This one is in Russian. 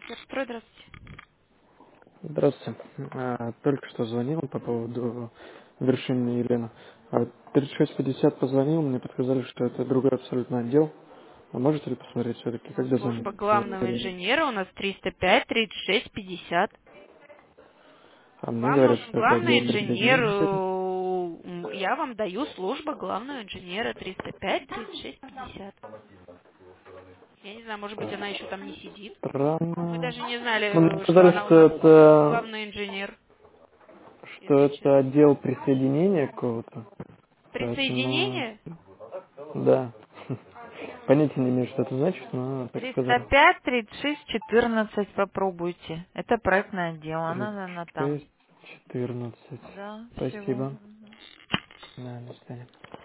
Строй, здравствуйте. Здравствуйте. Только что звонил по поводу Вершинина Елена. 3650 позвонил, мне подсказали, что это другой абсолютно отдел. А можете ли посмотреть все-таки, Ну, как дозвониться? служба главного инженера у нас 305 36 50. Мне Вам говорят, нужен что это главный отдел инженер. присоединения сегодня. Я вам даю служба главного инженера 305 36 50. Я не знаю, может быть, она еще там не сидит. Мы Странно. даже не Ну, мне знали, что сказали, она у что нас это, главный инженер, что если это честно. отдел присоединения какого-то. Поэтому, Присоединение? да. Понятия не имею, что это значит, но так сказали. 305 36 14 попробуйте. Это проектное отдел, она там. 36, 14. Да, всего. Спасибо. Мгм. Да, до свидания.